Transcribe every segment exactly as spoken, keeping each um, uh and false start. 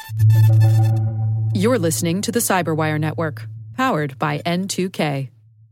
You're listening to the Cyberwire Network, powered by N two K.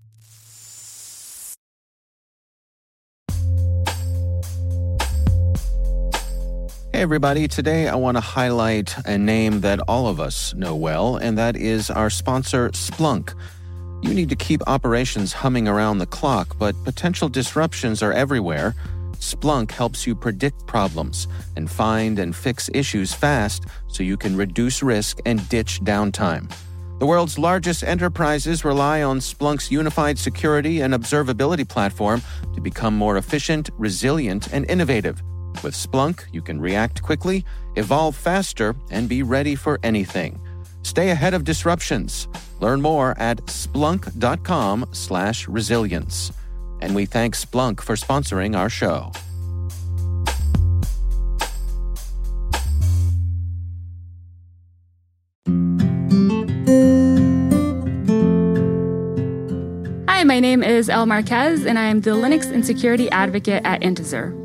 Hey everybody, today I want to highlight a name that all of us know well, and that is our sponsor, Splunk. You need to keep operations humming around the clock, but potential disruptions are everywhere. Splunk helps you predict problems and find and fix issues fast so you can reduce risk and ditch downtime. The world's largest enterprises rely on Splunk's unified security and observability platform to become more efficient, resilient, and innovative. With Splunk, you can react quickly, evolve faster, and be ready for anything. Stay ahead of disruptions. Learn more at splunk.com slash resilience. And we thank Splunk for sponsoring our show. Hi, my name is Elle Marquez, and I am the Linux and Security Advocate at Intezer.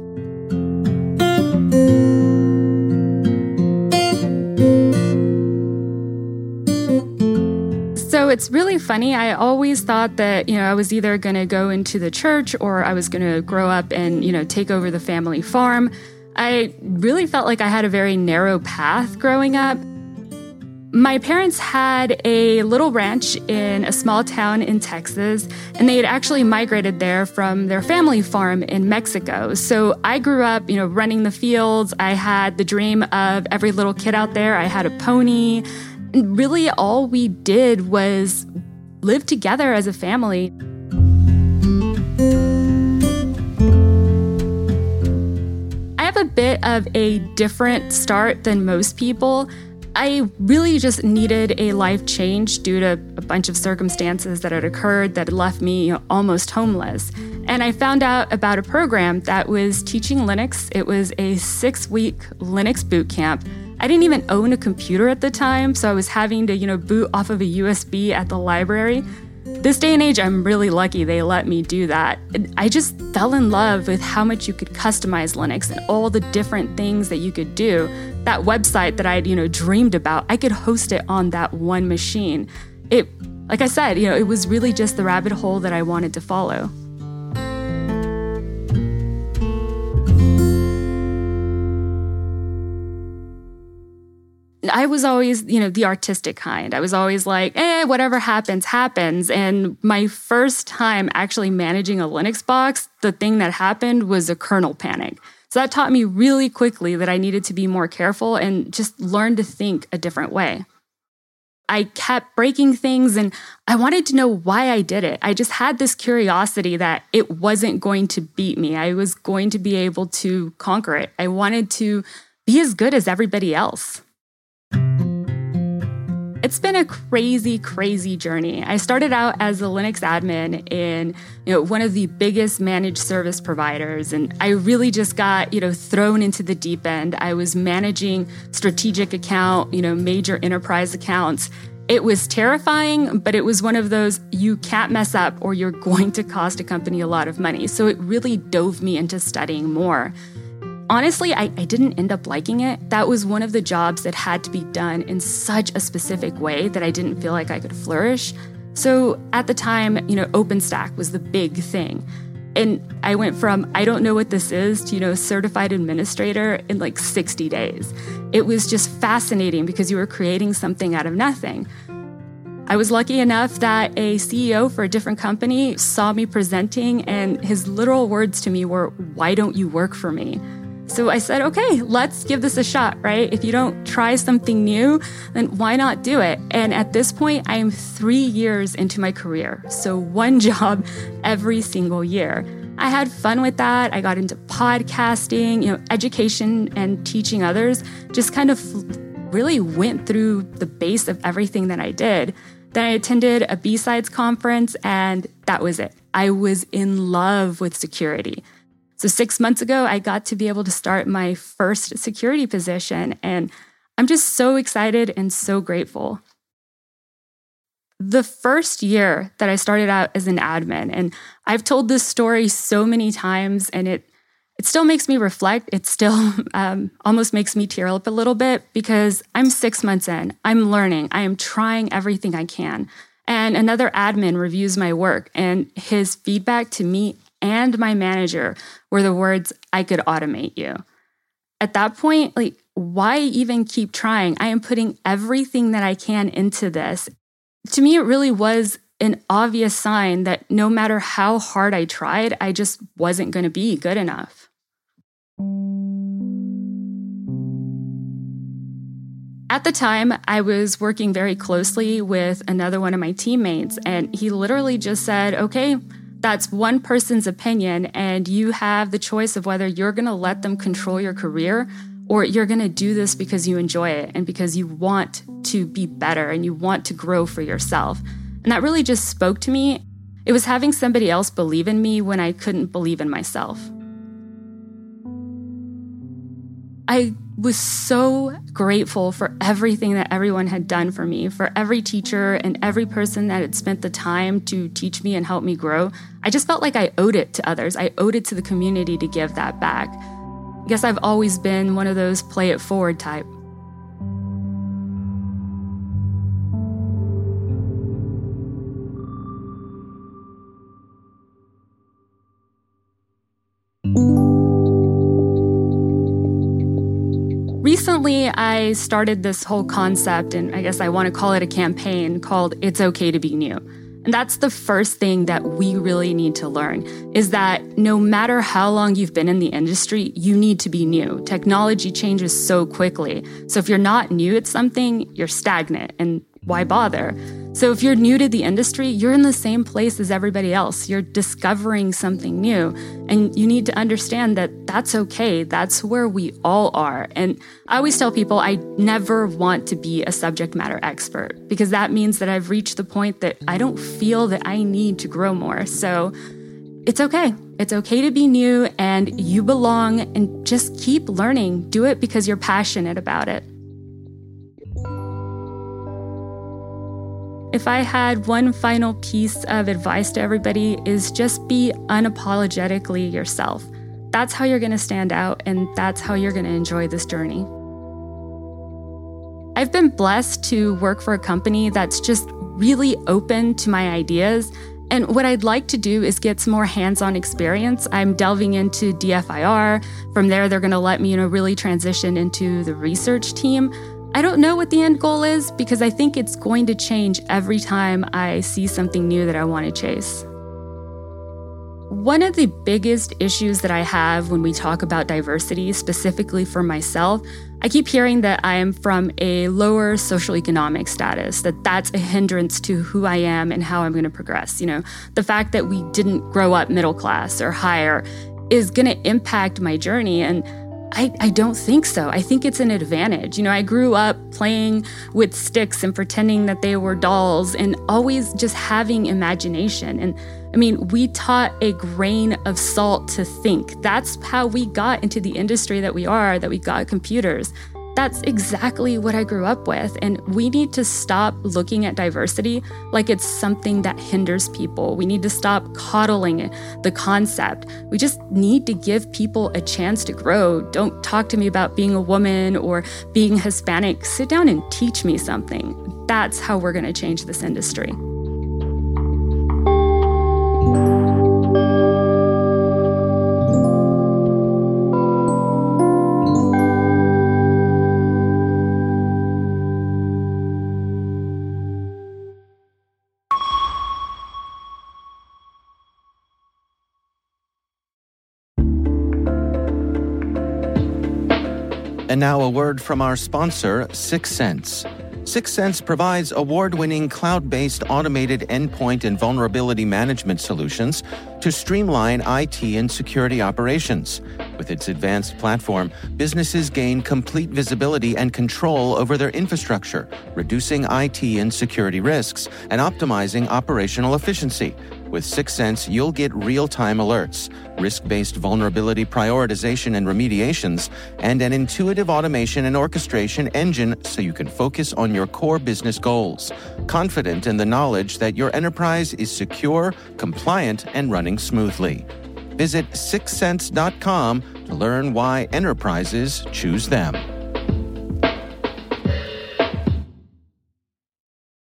So it's really funny. I always thought that, you know, I was either going to go into the church or I was going to grow up and, you know, take over the family farm. I really felt like I had a very narrow path growing up. My parents had a little ranch in a small town in Texas, and they had actually migrated there from their family farm in Mexico. So I grew up, you know, running the fields. I had the dream of every little kid out there. I had a pony. And really, all we did was live together as a family. I have a bit of a different start than most people. I really just needed a life change due to a bunch of circumstances that had occurred that had left me, you know, almost homeless. And I found out about a program that was teaching Linux. It was a six-week Linux boot camp. I didn't even own a computer at the time, so I was having to, you know, boot off of a U S B at the library. This day and age, I'm really lucky they let me do that. I just fell in love with how much you could customize Linux and all the different things that you could do. That website that I'd, you know, dreamed about, I could host it on that one machine. It, like I said, you know, it was really just the rabbit hole that I wanted to follow. I was always, you know, the artistic kind. I was always like, eh, whatever happens, happens. And my first time actually managing a Linux box, the thing that happened was a kernel panic. So that taught me really quickly that I needed to be more careful and just learn to think a different way. I kept breaking things and I wanted to know why I did it. I just had this curiosity that it wasn't going to beat me. I was going to be able to conquer it. I wanted to be as good as everybody else. It's been a crazy, crazy journey. I started out as a Linux admin in, you know, one of the biggest managed service providers, and I really just got, you know, thrown into the deep end. I was managing strategic account, you know, major enterprise accounts. It was terrifying, but it was one of those you can't mess up or you're going to cost a company a lot of money. So it really dove me into studying more. Honestly, I, I didn't end up liking it. That was one of the jobs that had to be done in such a specific way that I didn't feel like I could flourish. So at the time, you know, OpenStack was the big thing. And I went from, I don't know what this is, to, you know, certified administrator in like sixty days. It was just fascinating because you were creating something out of nothing. I was lucky enough that a C E O for a different company saw me presenting, and his literal words to me were, "Why don't you work for me?" So I said, okay, let's give this a shot, right? If you don't try something new, then why not do it? And at this point, I am three years into my career. So one job every single year. I had fun with that. I got into podcasting, you know, education and teaching others, just kind of really went through the base of everything that I did. Then I attended a B-Sides conference, and that was it. I was in love with security. So six months ago, I got to be able to start my first security position, and I'm just so excited and so grateful. The first year that I started out as an admin, and I've told this story so many times, and it It still makes me reflect. It still um, almost makes me tear up a little bit because I'm six months in. I'm learning. I am trying everything I can. And another admin reviews my work, and his feedback to me and my manager were the words, "I could automate you." At that point, like, why even keep trying? I am putting everything that I can into this. To me, it really was an obvious sign that no matter how hard I tried, I just wasn't going to be good enough. At the time, I was working very closely with another one of my teammates, and he literally just said, okay, that's one person's opinion, and you have the choice of whether you're going to let them control your career or you're going to do this because you enjoy it and because you want to be better and you want to grow for yourself. And that really just spoke to me. It was having somebody else believe in me when I couldn't believe in myself. I was so grateful for everything that everyone had done for me, for every teacher and every person that had spent the time to teach me and help me grow. I just felt like I owed it to others. I owed it to the community to give that back. I guess I've always been one of those play it forward type. Recently, I started this whole concept, and I guess I want to call it a campaign called It's Okay to Be New. And that's the first thing that we really need to learn, is that no matter how long you've been in the industry, you need to be new. Technology changes so quickly. So if you're not new at something, you're stagnant, and why bother? So if you're new to the industry, you're in the same place as everybody else. You're discovering something new, and you need to understand that that's okay. That's where we all are. And I always tell people I never want to be a subject matter expert, because that means that I've reached the point that I don't feel that I need to grow more. So it's okay. It's okay to be new, and you belong, and just keep learning. Do it because you're passionate about it. If I had one final piece of advice to everybody, is just be unapologetically yourself. That's how you're going to stand out, and that's how you're going to enjoy this journey. I've been blessed to work for a company that's just really open to my ideas. And what I'd like to do is get some more hands-on experience. I'm delving into D F I R. From there, they're going to let me, you know, really transition into the research team. I don't know what the end goal is, because I think it's going to change every time I see something new that I want to chase. One of the biggest issues that I have when we talk about diversity, specifically for myself, I keep hearing that I am from a lower socioeconomic status, that that's a hindrance to who I am and how I'm going to progress. You know, the fact that we didn't grow up middle class or higher is going to impact my journey. And I, I don't think so. I think it's an advantage. You know, I grew up playing with sticks and pretending that they were dolls and always just having imagination. And I mean, we taught a grain of salt to think. That's how we got into the industry that we are, that we got computers. That's exactly what I grew up with. And we need to stop looking at diversity like it's something that hinders people. We need to stop coddling the concept. We just need to give people a chance to grow. Don't talk to me about being a woman or being Hispanic. Sit down and teach me something. That's how we're going to change this industry. And now a word from our sponsor, Syxsense. Syxsense provides award-winning cloud-based automated endpoint and vulnerability management solutions to streamline I T and security operations. With its advanced platform, businesses gain complete visibility and control over their infrastructure, reducing I T and security risks and optimizing operational efficiency. With Syxsense, you'll get real-time alerts, risk-based vulnerability prioritization and remediations, and an intuitive automation and orchestration engine so you can focus on your core business goals, confident in the knowledge that your enterprise is secure, compliant, and running smoothly. Visit sixth sense dot com to learn why enterprises choose them.